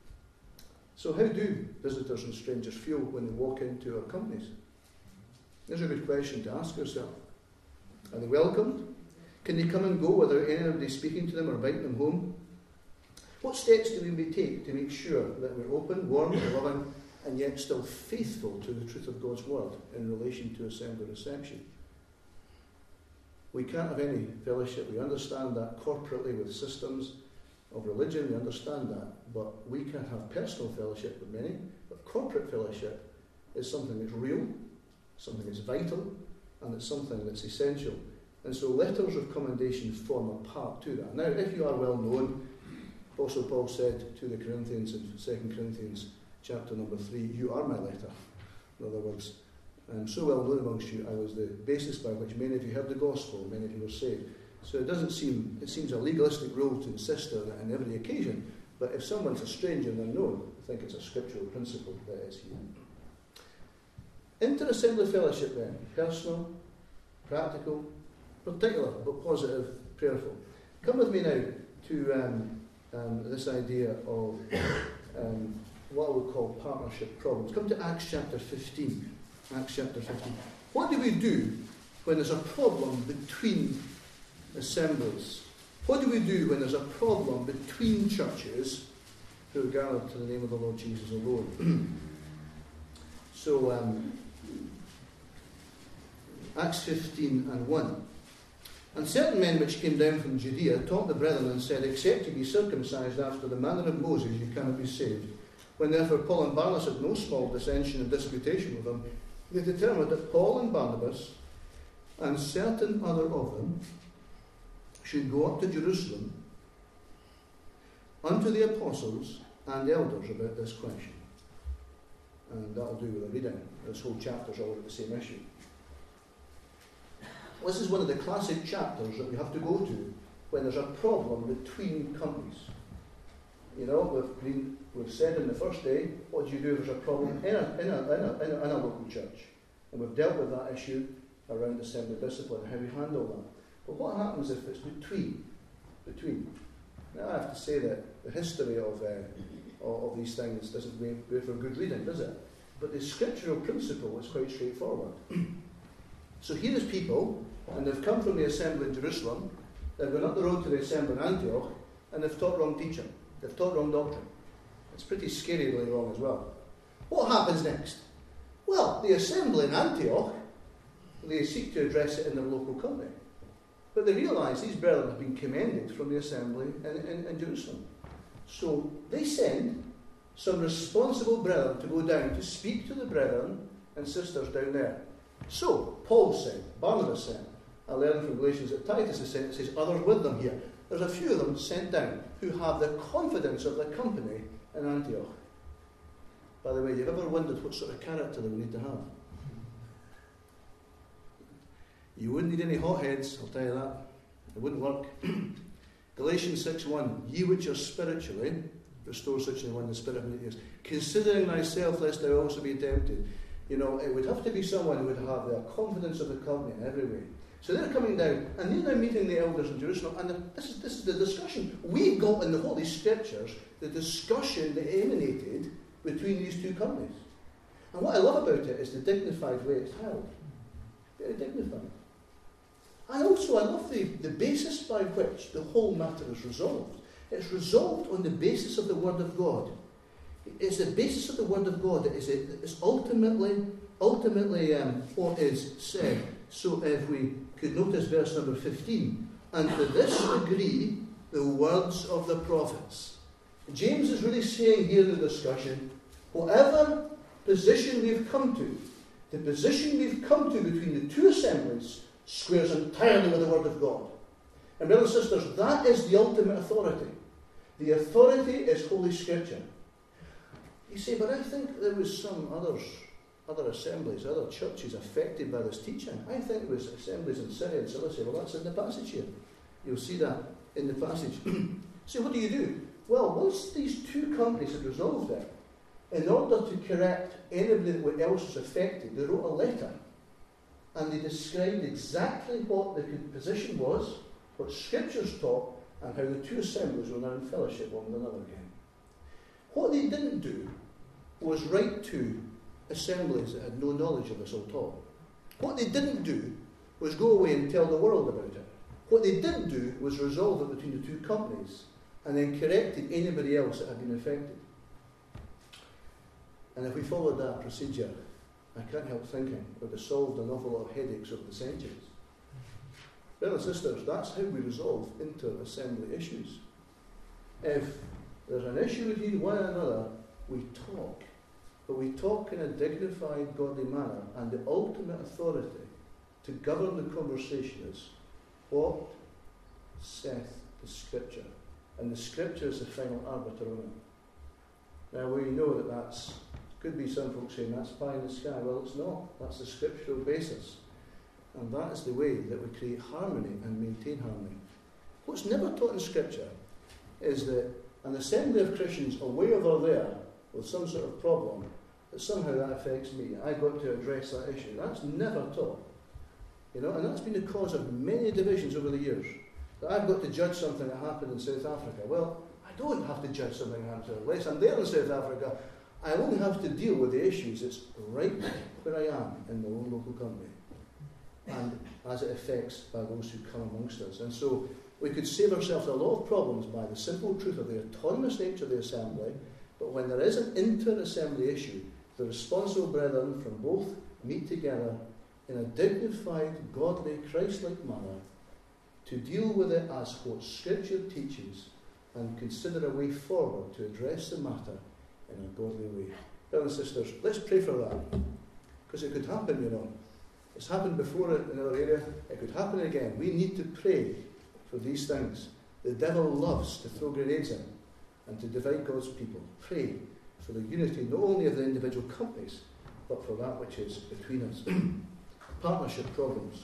Speaker 1: So how do visitors and strangers feel when they walk into our companies? There's a good question to ask yourself. Are they welcomed? Can they come and go without anybody speaking to them or inviting them home? What steps do we take to make sure that we're open, warm, and loving, and yet still faithful to the truth of God's word in relation to assembly reception? We can't have any fellowship. We understand that corporately with systems of religion, we understand that, but we can have personal fellowship with many, but corporate fellowship is something that's real, something that's vital, and it's something that's essential. And so letters of commendation form a part to that. Now, if you are well known, Apostle Paul said to the Corinthians in Second Corinthians chapter number three, you are my letter. In other words, I'm so well known amongst you, I was the basis by which many of you heard the gospel, many of you were saved. So it doesn't seem, it seems a legalistic rule to insist on it on every occasion, but if someone's a stranger and unknown, I think it's a scriptural principle that is here. Inter-assembly fellowship then, personal, practical, particular, but positive, prayerful. Come with me now to um, um, this idea of um, what I would call partnership problems. Come to Acts chapter fifteen. Acts chapter fifteen. What do we do when there's a problem between assemblies? What do we do when there's a problem between churches who are gathered to the name of the Lord Jesus alone? so, um, Acts fifteen and one. And certain men which came down from Judea taught the brethren and said, except you be circumcised after the manner of Moses, you cannot be saved. When therefore Paul and Barnabas had no small dissension and disputation with them, they determined that Paul and Barnabas and certain other of them should go up to Jerusalem unto the apostles and elders about this question. And that'll do with a reading. This whole chapter's all about the same issue. This is one of the classic chapters that we have to go to when there's a problem between companies. You know, we've, been, we've said in the first day, what do you do if there's a problem in a, in a, in a, in a, in a local church? And we've dealt with that issue around assembly discipline and how we handle that. But what happens if it's between? Between. Now I have to say that the history of, uh, of, of these things doesn't make for good reading, does it? But the scriptural principle is quite straightforward. So here is people, and they've come from the assembly in Jerusalem, they've gone up the road to the assembly in Antioch, and they've taught wrong teaching. They've taught wrong doctrine. It's pretty scarily wrong as well. What happens next? Well, the assembly in Antioch, they seek to address it in their local company. But they realise these brethren have been commended from the assembly in, in, in Jerusalem. So they send some responsible brethren to go down to speak to the brethren and sisters down there. So, Paul sent, Barnabas sent. I learned from Galatians that Titus is sent, it says others with them here. There's a few of them sent down who have the confidence of the company in Antioch. By the way, you've ever wondered what sort of character they would need to have? You wouldn't need any hotheads, I'll tell you that. It wouldn't work. Galatians six one, ye which are spiritually, restore such an one the spirit of meekness, considering thyself lest thou also be tempted. You know, it would have to be someone who would have the confidence of the company in every way. So they're coming down, and they're now meeting the elders in Jerusalem, and this is, this is the discussion. We've got in the Holy Scriptures the discussion that emanated between these two companies. And what I love about it is the dignified way it's held. Very dignified. And also I love the, the basis by which the whole matter is resolved. It's resolved on the basis of the Word of God. It's the basis of the Word of God that is, is ultimately, ultimately um, what is said. So if we could notice verse number fifteen, and to this agree the words of the prophets. James is really saying here in the discussion, whatever position we've come to, the position we've come to between the two assemblies squares entirely with the Word of God. And brothers and sisters, that is the ultimate authority. The authority is Holy Scripture. You say, but I think there was some others, other assemblies, other churches affected by this teaching. I think there was assemblies in Syria and Cilicia. Well, that's in the passage here. You'll see that in the passage. So what do you do? Well, once these two companies had resolved it, in order to correct anybody else was affected, they wrote a letter. And they described exactly what the position was, what Scriptures taught, and how the two assemblies were now in fellowship one with another again. What they didn't do was write to assemblies that had no knowledge of this at all. What they didn't do was go away and tell the world about it. What they did do was resolve it between the two companies and then corrected anybody else that had been affected. And if we followed that procedure, I can't help thinking it would have solved an awful lot of headaches over the centuries. Brothers and sisters, that's how we resolve inter-assembly issues. If there's an issue between one another, we talk. But we talk in a dignified, godly manner, and the ultimate authority to govern the conversation is what saith the Scripture. And the Scripture is the final arbiter on it. Now we know that that's, could be some folks saying that's pie in the sky. Well, it's not. That's the scriptural basis. And that is the way that we create harmony and maintain harmony. What's never taught in Scripture is that an assembly of Christians away over there with some sort of problem that somehow that affects me. I've got to address that issue. That's never taught. You know, and that's been the cause of many divisions over the years. That I've got to judge something that happened in South Africa. Well, I don't have to judge something that happened. Unless I'm there in South Africa, I only have to deal with the issues that's right where I am in my own local company, and as it affects by those who come amongst us. And so we could save ourselves a lot of problems by the simple truth of the autonomous nature of the assembly, but when there is an inter-assembly issue, the responsible brethren from both meet together in a dignified, godly, Christ-like manner to deal with it as what Scripture teaches and consider a way forward to address the matter in a godly way. Brothers and sisters, let's pray for that, because it could happen, you know. It's happened before in another area. It could happen again. We need to pray for these things. The devil loves to throw grenades in and to divide God's people. Pray for the unity not only of the individual companies, but for that which is between us. Partnership problems.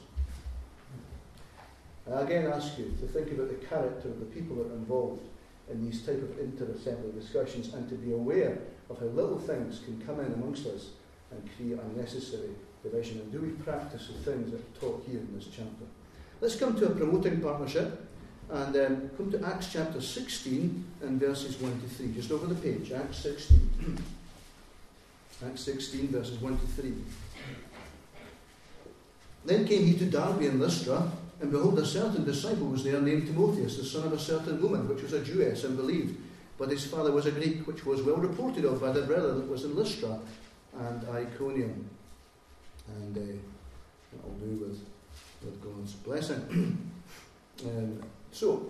Speaker 1: I again ask you to think about the character of the people that are involved in these type of inter-assembly discussions, and to be aware of how little things can come in amongst us and create unnecessary division. And do we practice the things that are taught here in this chapter? Let's come to a promoting partnership, and um, come to Acts chapter sixteen and verses one to three. Just over the page, Acts sixteen. Acts sixteen, verses one to three. Then came he to Derbe and Lystra, and behold, a certain disciple was there named Timotheus, the son of a certain woman, which was a Jewess, and believed. But his father was a Greek, which was well reported of by the brethren that was in Lystra and Iconium. And uh, that'll do with, with God's blessing. um, so,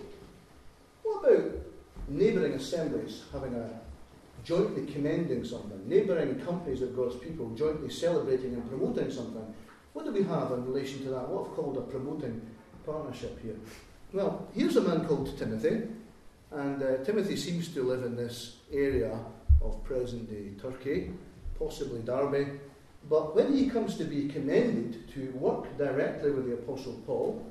Speaker 1: what about neighbouring assemblies having a jointly commending something? Neighbouring companies of God's people jointly celebrating and promoting something? What do we have in relation to that? What I've called a promoting partnership here? Well, here's a man called Timothy, and uh, Timothy seems to live in this area of present-day Turkey, possibly Derbe. But when he comes to be commended to work directly with the Apostle Paul,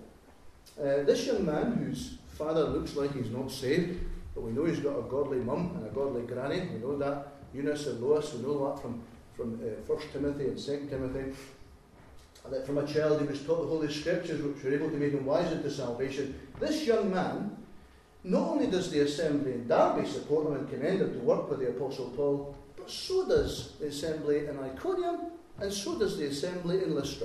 Speaker 1: uh, this young man, whose father looks like he's not saved, but we know he's got a godly mum and a godly granny. We know that. Eunice and Lois, we know that from, from uh, First Timothy and Second Timothy. That from a child he was taught the Holy Scriptures, which were able to make him wise unto salvation. This young man, not only does the assembly in Derbe support him and commend him to work with the Apostle Paul, but so does the assembly in Iconium, and so does the assembly in Lystra.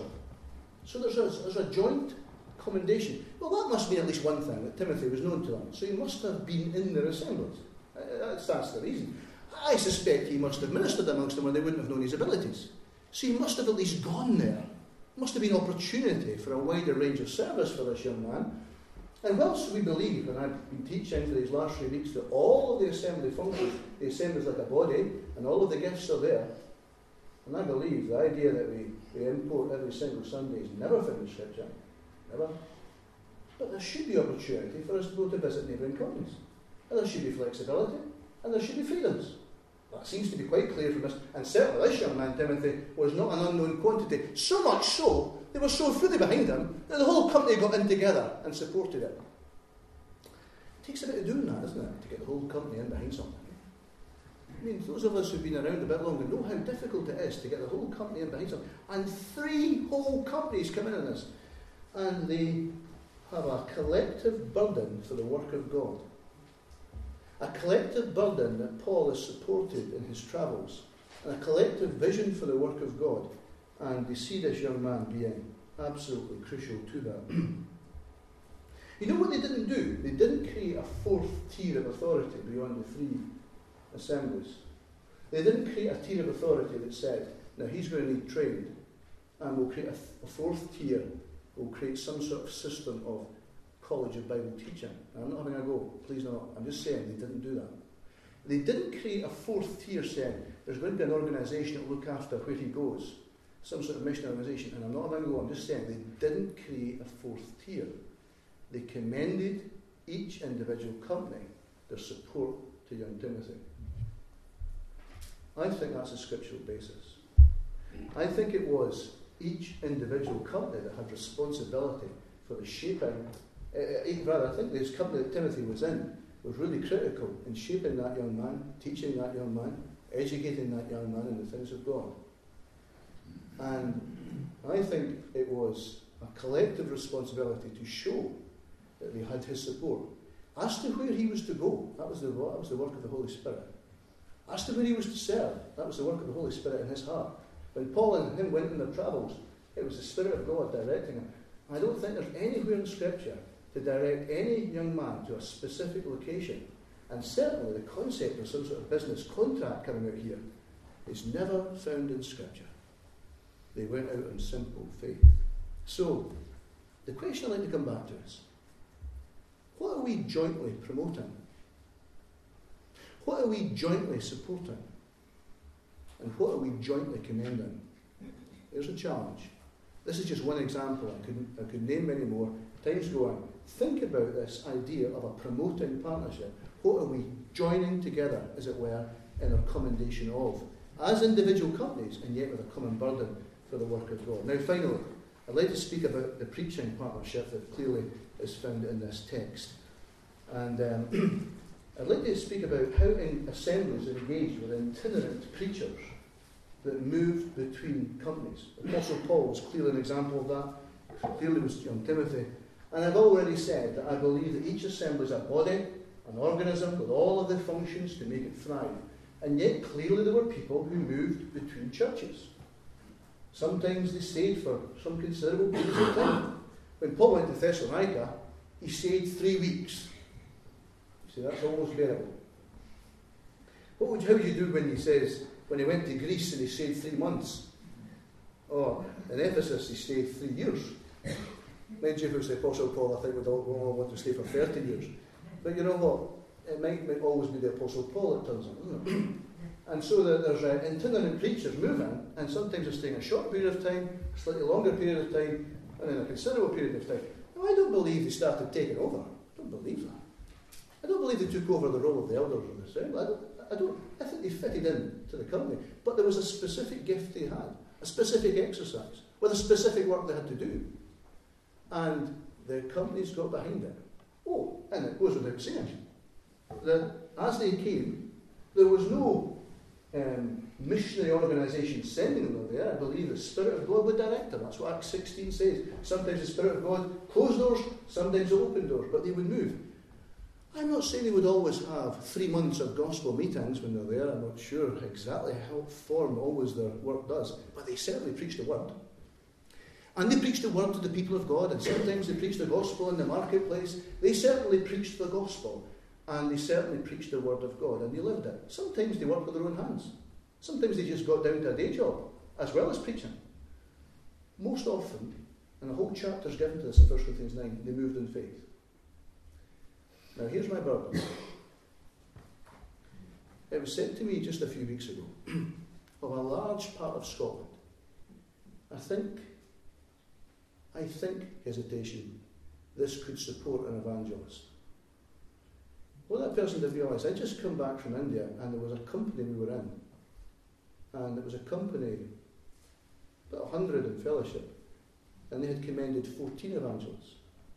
Speaker 1: So there's a, there's a joint commendation. Well, that must mean at least one thing, that Timothy was known to them. So he must have been in their assemblies. That's, that's the reason. I suspect he must have ministered amongst them, or they wouldn't have known his abilities. So he must have at least gone there. Must have been opportunity for a wider range of service for this young man. And whilst we believe, and I've been teaching for these last three weeks, that all of the assembly functions, the assembly is like a body, and all of the gifts are there, and I believe the idea that we, we import every single Sunday is never found in Scripture. Never. But there should be opportunity for us to go to visit neighbouring companies. And there should be flexibility, and there should be freedoms. That seems to be quite clear from this. And certainly this young man, Timothy, was not an unknown quantity. So much so, they were so fully behind him that the whole company got in together and supported it. It takes a bit of doing that, doesn't it, to get the whole company in behind something. I mean, those of us who've been around a bit longer know how difficult it is to get the whole company in behind something. And three whole companies come in on this. And they have a collective burden for the work of God. A collective burden that Paul has supported in his travels, and a collective vision for the work of God, and they see this young man being absolutely crucial to that. You know what they didn't do? They didn't create a fourth tier of authority beyond the three assemblies. They didn't create a tier of authority that said, now he's going to need trained, and we'll create a, th- a fourth tier, we'll create some sort of system of College of Bible Teaching. And I'm not having a go, please not. I'm just saying they didn't do that. They didn't create a fourth tier saying there's going to be an organisation that will look after where he goes, some sort of mission organisation. And I'm not having a go, I'm just saying they didn't create a fourth tier. They commended each individual company their support to young Timothy. I think that's a scriptural basis. I think it was each individual company that had responsibility for the shaping. Uh, rather, I think this company that Timothy was in was really critical in shaping that young man, teaching that young man, educating that young man in the things of God. And I think it was a collective responsibility to show that they had his support. As to where he was to go, that was the, that was the work of the Holy Spirit. As to where he was to serve, that was the work of the Holy Spirit in his heart. When Paul and him went on their travels, it was the Spirit of God directing him. I don't think there's anywhere in Scripture to direct any young man to a specific location. And certainly the concept of some sort of business contract coming out here is never found in Scripture. They went out in simple faith. So, the question I'd like to come back to is, what are we jointly promoting? What are we jointly supporting? And what are we jointly commending? There's a challenge. This is just one example. I could, I could name many more. Time's going. Think about this idea of a promoting partnership. What are we joining together, as it were, in our commendation of? As individual companies, and yet with a common burden for the work of God. Now, finally, I'd like to speak about the preaching partnership that clearly is found in this text. And um, I'd like to speak about how in assemblies are engaged with itinerant preachers that move between companies. Apostle Paul was clearly an example of that. Clearly was young Timothy. And I've already said that I believe that each assembly is a body, an organism with all of the functions to make it thrive. And yet clearly there were people who moved between churches. Sometimes they stayed for some considerable periods of time. When Paul went to Thessalonica, he stayed three weeks. You see, that's almost bearable. What would, how would you do when he says, when he went to Greece and he stayed three months? Or in Ephesus he stayed three years. Mind you, if it was the Apostle Paul, I think we'd all, all want to stay for thirty years. But you know what? It might, might always be the Apostle Paul, it turns out, isn't it? And so that there's uh, itinerant preachers moving, and sometimes they're staying a short period of time, a slightly longer period of time, and then a considerable period of time. Now, I don't believe they started taking over. I don't believe that. I don't believe they took over the role of the elders of the assembly. I don't, I don't. I think they fitted in to the company. But there was a specific gift they had, a specific exercise, with a specific work they had to do. And the companies got behind it. Oh, and it goes without saying that as they came, there was no um, missionary organisation sending them there. I believe the Spirit of God would direct them. That's what Acts sixteen says. Sometimes the Spirit of God closed doors, sometimes it opened doors, but they would move. I'm not saying they would always have three months of gospel meetings when they're there. I'm not sure exactly how form always their work does, but they certainly preach the word. And they preached the word to the people of God, and sometimes they preached the gospel in the marketplace. They certainly preached the gospel, and they certainly preached the word of God, and they lived it. Sometimes they worked with their own hands. Sometimes they just got down to a day job, as well as preaching. Most often, and a whole chapter is given to this in First Corinthians nine, they moved in faith. Now here's my burden. It was said to me just a few weeks ago, of a large part of Scotland, I think, I think, hesitation, this could support an evangelist. Well, that person didn't realise, I'd just come back from India and there was a company we were in. And it was a company, about a hundred in fellowship, and they had commended fourteen evangelists.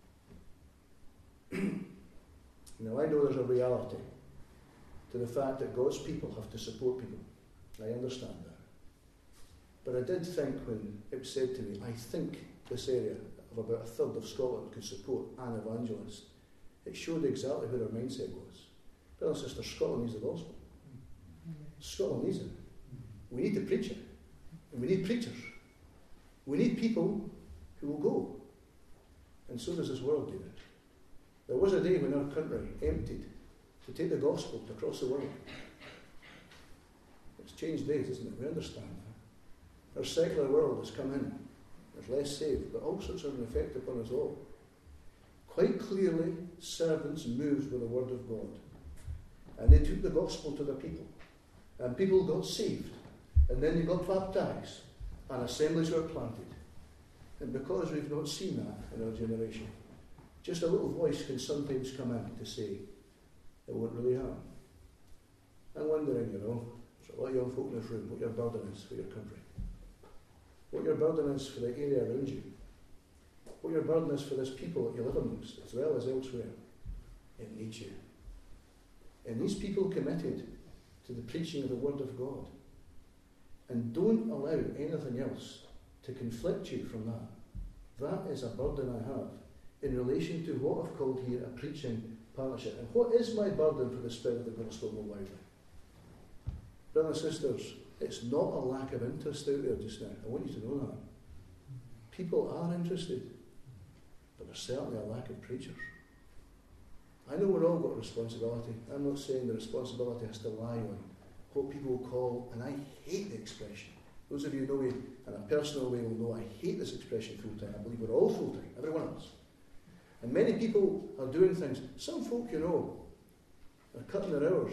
Speaker 1: Now, I know there's a reality to the fact that God's people have to support people. I understand that. But I did think when it was said to me, I think this area of about a third of Scotland could support an evangelist, it showed exactly where our mindset was. Brother and sister, Scotland needs the gospel. Scotland needs it. We need to preach it. And we need preachers. We need people who will go. And so does this world, David. There was a day when our country emptied to take the gospel to across the world. It's changed days, isn't it? We understand that. Our secular world has come in. There's less saved, but all sorts of an effect upon us all. Quite clearly, servants moved with the word of God. And they took the gospel to the people. And people got saved. And then they got baptized. And assemblies were planted. And because we've not seen that in our generation, just a little voice can sometimes come in to say, it won't really happen. I'm wondering, you know, there's a lot of young folk in this room, what your burden is for your country. What your burden is for the area around you. What your burden is for this people that you live amongst, as well as elsewhere. It needs you. And these people committed to the preaching of the Word of God. And don't allow anything else to conflict you from that. That is a burden I have in relation to what I've called here a preaching partnership. And what is my burden for the spread of the gospel more widely? Brothers and sisters, it's not a lack of interest out there just now. I want you to know that. People are interested, but there's certainly a lack of preachers. I know we've all got a responsibility. I'm not saying the responsibility has to lie on what people call, and I hate the expression. Those of you who know me in a personal way will know I hate this expression full-time. I believe we're all full-time, every one of us. And many people are doing things. Some folk, you know, are cutting their hours.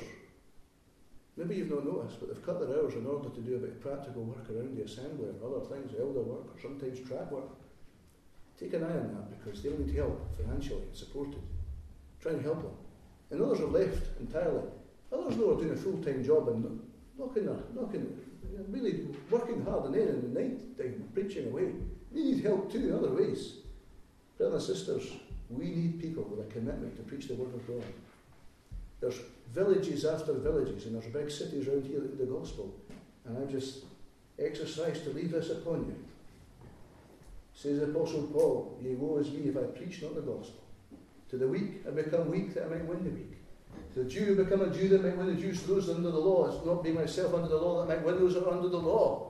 Speaker 1: Maybe you've not noticed, but they've cut their hours in order to do a bit of practical work around the assembly and other things, elder work, or sometimes track work. Take an eye on that, because they'll need help financially and supported. Try and help them. And others are left entirely. Others, though, are doing a full-time job and knocking, their, knocking, really working hard and then in the night time, preaching away. They need help too in other ways. Brothers and sisters, we need people with a commitment to preach the Word of God. There's villages after villages, and there's big cities around here that need the gospel. And I just exercise to leave this upon you. Says the Apostle Paul, "Yea, woe is me if I preach not the gospel. To the weak I become weak that I might win the weak. To the Jew I become a Jew that might win the Jews. To those under the law, it's not being myself under the law that might win those that are under the law."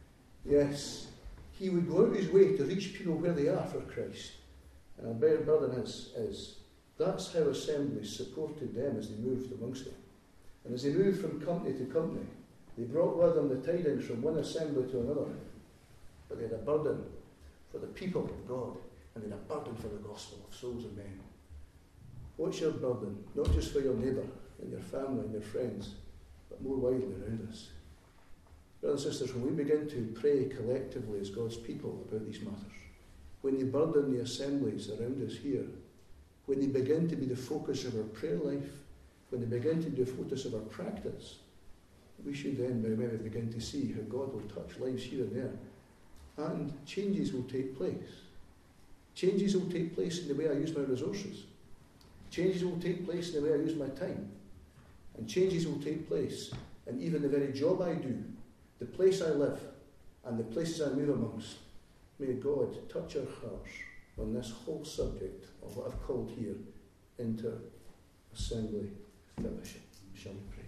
Speaker 1: Yes, he would go out of his way to reach people where they are for Christ. And our bare burden is, is that's how assemblies supported them as they moved amongst them. And as they moved from company to company, they brought with them the tidings from one assembly to another. But they had a burden for the people of God, and they had a burden for the gospel of souls and men. What's your burden? Not just for your neighbour and your family and your friends, but more widely around us. Brothers and sisters, when we begin to pray collectively as God's people about these matters, when they burden the assemblies around us here, when they begin to be the focus of our prayer life, when they begin to be the focus of our practice, we should then maybe begin to see how God will touch lives here and there. And changes will take place. Changes will take place in the way I use my resources. Changes will take place in the way I use my time. And changes will take place in even the very job I do, the place I live, and the places I move amongst. May God touch our hearts on this whole subject of what I've called here inter-assembly fellowship. Shall we pray?